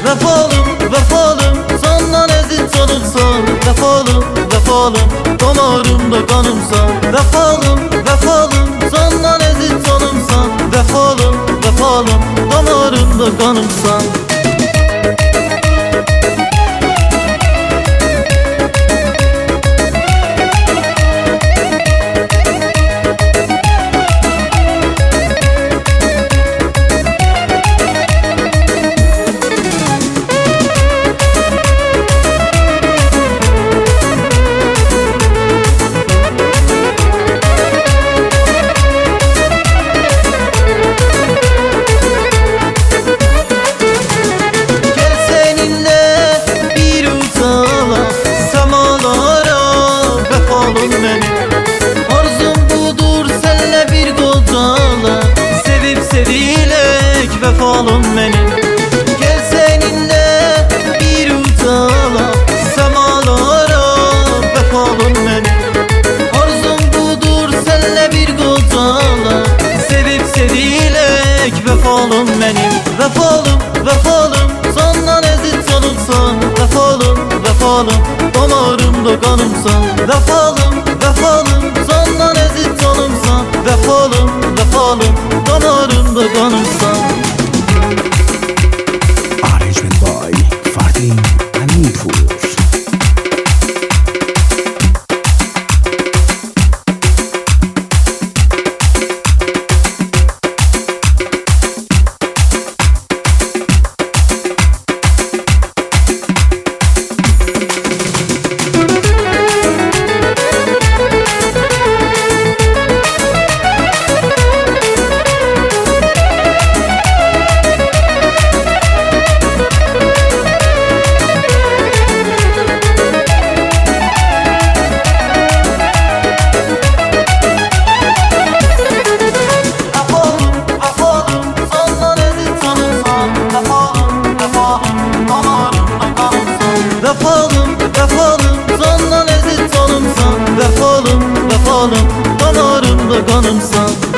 Vefalım, vefalım, senden eziz olursan. Vefalım, vefalım, damarımda kanımsan. Vefalım, vefalım, senden eziz olursan. Vefalım, vefalım, damarımda kanımsan. Arzum budur senle bir kocala, sevip sevilek vefalım benim. Gel seninle bir uçala, semalara vefalım benim. Arzum budur senle bir kocala, sevip sevilek vefalım benim. Vefalım, vefalım, senden eziz olursan. Vefalım, vefalım, damarımda kanımsan. Vefalım, vefalım, senden eziz olursan. Vefalım, vefalım, damarımda kanımsan. Arrangement by Fardin and Nipur. Vefalım, vefalım, senden eziz olursan. Vefalım, vefalım, damarımda kanımsan.